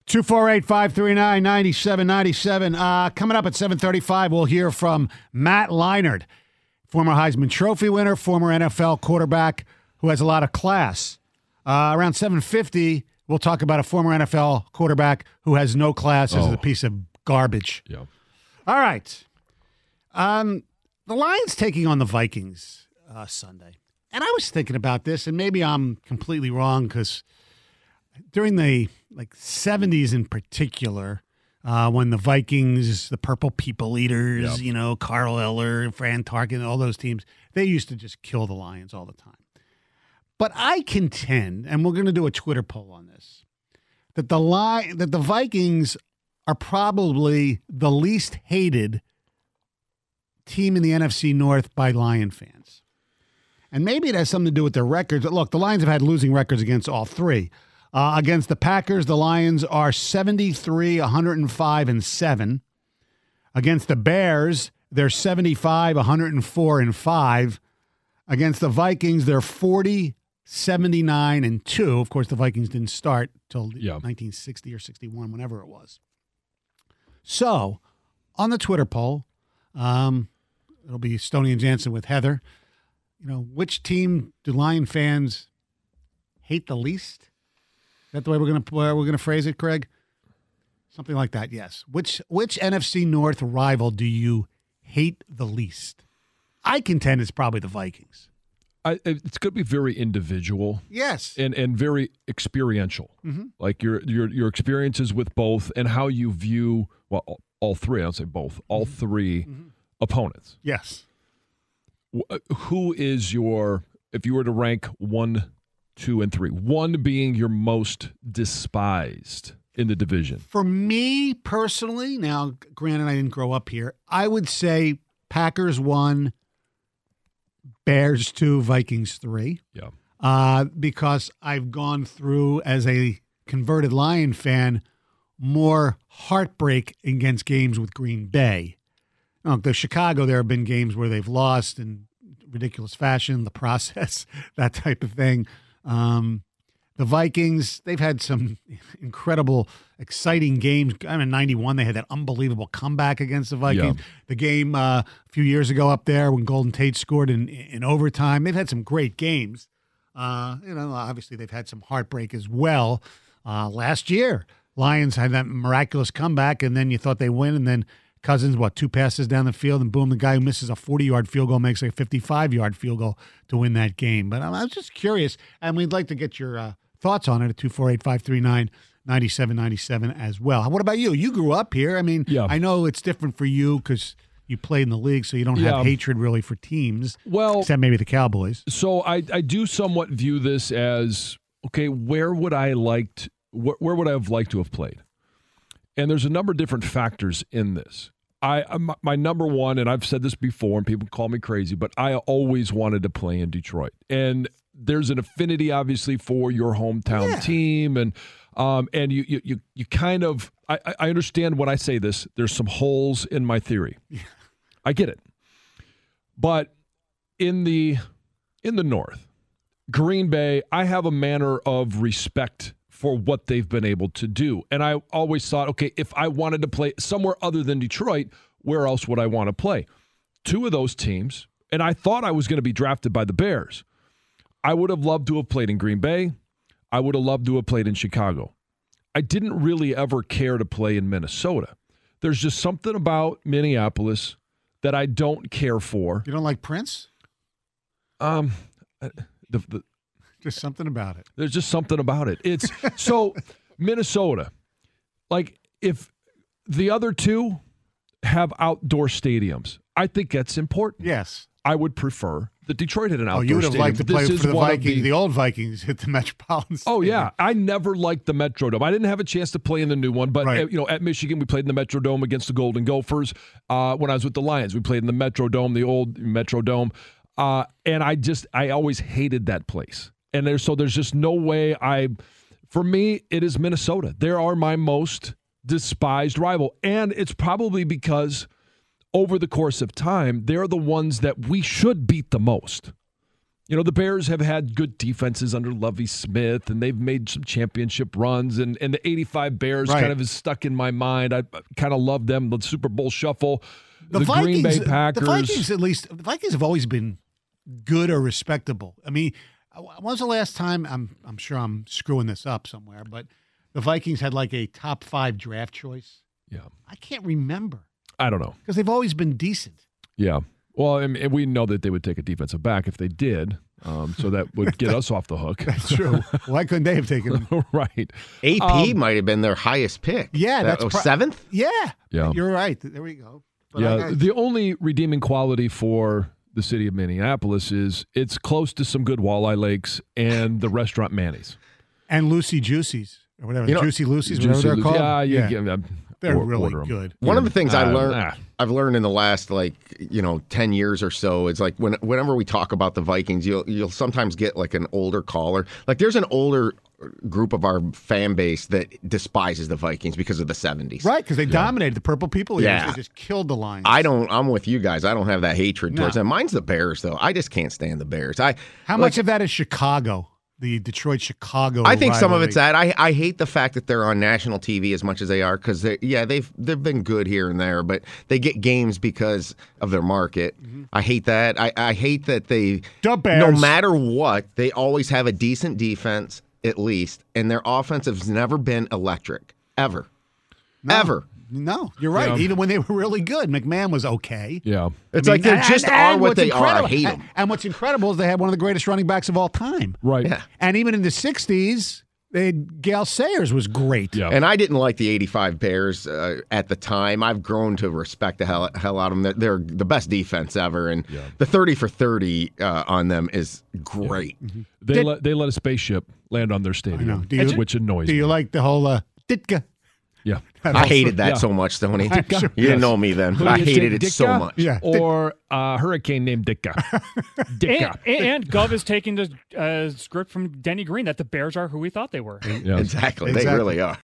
248-539-9797. Coming up at 7:35, we'll hear from Matt Leinart, former Heisman Trophy winner, former NFL quarterback who has a lot of class. Around 7:50, we'll talk about a former NFL quarterback who has no class as a piece of garbage. Yeah. All right. The Lions taking on the Vikings Sunday. And I was thinking about this, and maybe I'm completely wrong because during the 70s in particular, when the Vikings, the Purple People Eaters, Carl Eller, Fran Tarkin, all those teams, they used to just kill the Lions all the time. But I contend, and we're going to do a Twitter poll on this, that the Vikings are probably the least hated team in the NFC North by Lion fans. And maybe it has something to do with their records. Look, the Lions have had losing records against all three. Against the Packers, the Lions are 73, 105, and 7. Against the Bears, they're 75, 104, and 5. Against the Vikings, they're 40, 79, and 2. Of course, the Vikings didn't start till 1960 or 61, whenever it was. So, on the Twitter poll, it'll be Stoney and Jansen with Heather. Which team do Lion fans hate the least? Is that the way we're gonna phrase it, Craig? Something like that, yes. Which NFC North rival do you hate the least? I contend it's probably the Vikings. It's going to be very individual. Yes. And very experiential. Mm-hmm. Like your experiences with both and how you view, all three, I'll say both, all three opponents. Yes. Who is if you were to rank 1, 2, and 3, 1 being your most despised in the division? For me personally, now granted I didn't grow up here, I would say Packers 1, Bears 2, Vikings 3. Yeah. Because I've gone through, as a converted Lion fan, more heartbreak against games with Green Bay. The Chicago, there have been games where they've lost in ridiculous fashion, the process, that type of thing. The Vikings, they've had some incredible, exciting games. In 91, they had that unbelievable comeback against the Vikings. Yeah. The game a few years ago up there when Golden Tate scored in overtime. They've had some great games. Obviously they've had some heartbreak as well. Last year, Lions had that miraculous comeback, and then you thought they win, and then Cousins, 2 passes down the field, and boom, the guy who misses a 40-yard field goal makes a 55-yard field goal to win that game. But I was just curious, and we'd like to get your thoughts on it at 248-539-9797 as well. What about you? You grew up here. I know it's different for you because you played in the league, so you don't have hatred really for teams, except maybe the Cowboys. So I do somewhat view this as, okay, where would I have liked to have played? And there's a number of different factors in this. My number one, and I've said this before, and people call me crazy, but I always wanted to play in Detroit. And there's an affinity, obviously, for your hometown team, and you kind of. I understand when I say this. There's some holes in my theory. Yeah. I get it, but in the North, Green Bay, I have a manner of respect for what they've been able to do. And I always thought, okay, if I wanted to play somewhere other than Detroit, where else would I want to play? 2 of those teams, and I thought I was going to be drafted by the Bears. I would have loved to have played in Green Bay. I would have loved to have played in Chicago. I didn't really ever care to play in Minnesota. There's just something about Minneapolis that I don't care for. You don't like Prince? Just something about it. There's just something about it. It's so Minnesota, if the other 2 have outdoor stadiums, I think that's important. Yes. I would prefer that Detroit had an outdoor stadium. You would have liked to play for the Vikings. The old Vikings hit the Metropolitan Stadium. Oh, yeah. I never liked the Metrodome. I didn't have a chance to play in the new one, but at Michigan, we played in the Metrodome against the Golden Gophers. When I was with the Lions, we played in the Metrodome, the old Metrodome. And I always hated that place. And there's just no way for me, it is Minnesota. They are my most despised rival. And it's probably because over the course of time, they're the ones that we should beat the most. The Bears have had good defenses under Lovie Smith, and they've made some championship runs, and the 85 Bears kind of is stuck in my mind. I kind of love them, the Super Bowl shuffle. The Green Bay Packers. The Vikings have always been good or respectable. I mean, when was the last time, I'm sure I'm screwing this up somewhere, but the Vikings had like a top 5 draft choice? Yeah. I can't remember. I don't know. Because they've always been decent. Yeah. Well, and we know that they would take a defensive back if they did, so that would get us off the hook. That's true. Why couldn't they have taken him? Right. AP might have been their highest pick. Yeah. That's 7th? Yeah. Yeah. You're right. There we go. But the only redeeming quality for the city of Minneapolis is it's close to some good walleye lakes and the restaurant Manny's. And Lucy Juicy's, or whatever. Juicy Lucy's, whatever Juicy they're called. Yeah. They're really good. One of the things I've learned in the last 10 years or so is like whenever we talk about the Vikings, you'll sometimes get like an older caller. Like there's an older group of our fan base that despises the Vikings because of the 70s. Right, because they dominated the Purple People. Yeah. They just killed the Lions. I'm with you guys. I don't have that hatred towards them. Mine's the Bears, though. I just can't stand the Bears. How much of that is Chicago? The Detroit-Chicago I think some of rivalry? it's that. I hate the fact that they're on national TV as much as they are because they've been good here and there, but they get games because of their market. Mm-hmm. I hate that. I hate that the Bears, no matter what, they always have a decent defense at least, and their offense has never been electric ever. No, you're right. Yeah. Even when they were really good, McMahon was okay. Yeah. It's like they just are what they are. I hate them. And what's incredible is they had one of the greatest running backs of all time. Right. Yeah. And even in the 60s, Gale Sayers was great. Yeah. And I didn't like the 85 Bears at the time. I've grown to respect the hell out of them. They're the best defense ever. And the 30 for 30 on them is great. Yeah. Mm-hmm. They let a spaceship land on their stadium, which annoys me. Do you like the whole Ditka? Yeah. I hated that so much, Tony. Sure. You didn't know me then, but I hated it so much. Yeah. Or a hurricane named Ditka. And Gov is taking the script from Denny Green that the Bears are who we thought they were. Exactly. They really are.